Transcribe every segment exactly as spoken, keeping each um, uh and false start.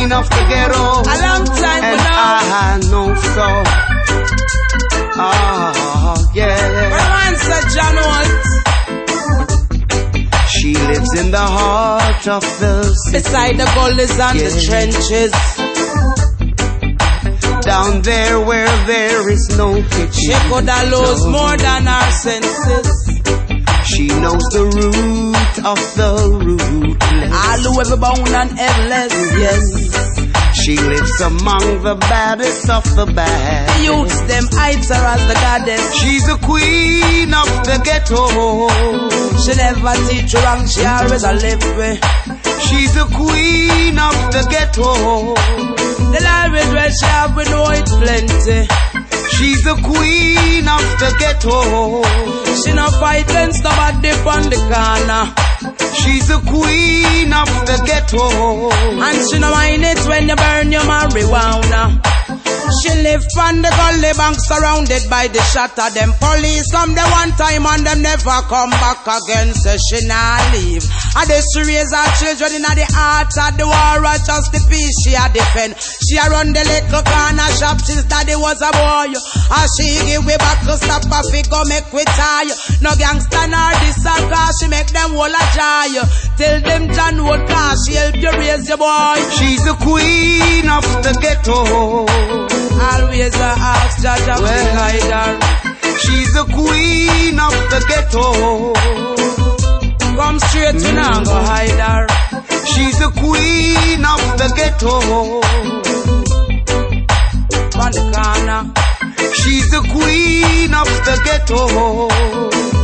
queen of the ghetto. A long time and now. I know so. Ah, yeah. My man said John Holt. She lives in the heart of the city. Beside the gullies and yeah. the trenches. Down there where there is no pity. She could have lost more than her senses. She knows the root of the rootless. All who ever bound and everless, yes. She lives among the baddest of the bad. The youths, them heights her as the goddess. She's the queen of the ghetto. She never teach you wrong, she always a left way. She's the queen of the ghetto. The language where she have, we know it's plenty. She's the queen of the ghetto. She no fight against nobody on the corner. She's the queen of the ghetto. And she no mind it when you burn your marijuana. She live on the gully bank surrounded by the shot of them police. Come the one time and them never come back again. So she not leave. And they she raise her children in the heart of the war. Just the peace she a defend. She a run the little corner shop since daddy was a boy. And she give way back to stop a figure make we tie. No gangster nor this cause she make them all a joy. Tell them John Wood cause she help you raise your boy. She's the queen of the ghetto. Always a ask judge of the guider. She's the queen of the ghetto. Come straight to now go hide her. She's the queen of the ghetto. On the corner. She's the queen of the ghetto.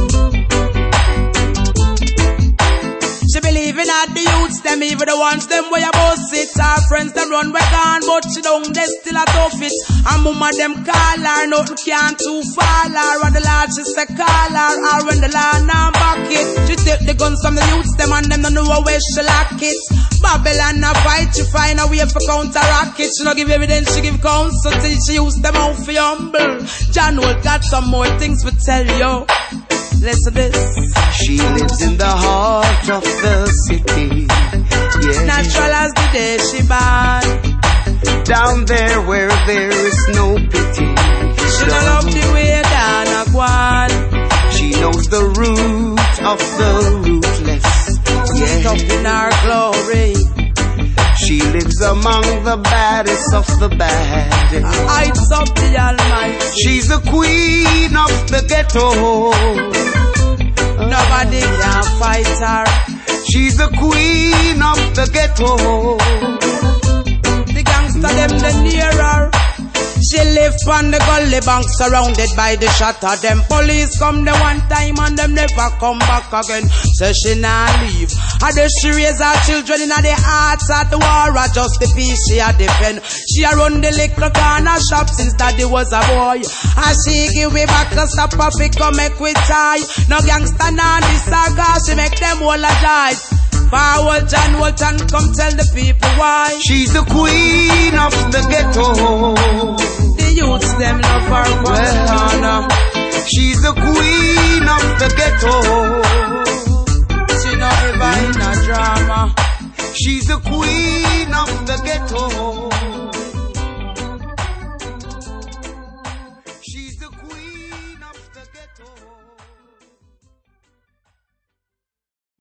She believe in all the youths, them even the ones them way about it. Her friends them run way gone, but she don't, they still a tough it. And mama them call her, nothing can too fall her. When the Lord she say call her, or when the Lord now back it. She take the guns from the youths, them and them don't know where she lock it. Babylon a fight, she find a way for counteract it. She no give evidence, she give counsel till she use them out for humble. John Holt got some more things to tell you. Listen this. She lives in the heart of the city. Yeah. Natural as the day she born. Down there where there is no pity. She don't love the way down a guan. She knows the root of the rootless. Yeah. Up in her glory. She lives among the baddest of the bad. Heights of the Almighty. She's the queen of the ghetto. Nobody can fight her. She's the queen of the ghetto. The gangster them the nearer. She live on the gully bank surrounded by the shot of them police. Come the one time and them never come back again. So she not leave. And then she raise her children in the hearts of the war. Just the peace she a defend. She a run the little corner shop since daddy was a boy. And she give way back to stop a figure make we tie. No gangster nor this saga. She make them all a jive. Forward John Holt and come tell the people why. She's the queen of the ghetto. The youths them love her for the corner. She's the queen of the ghetto.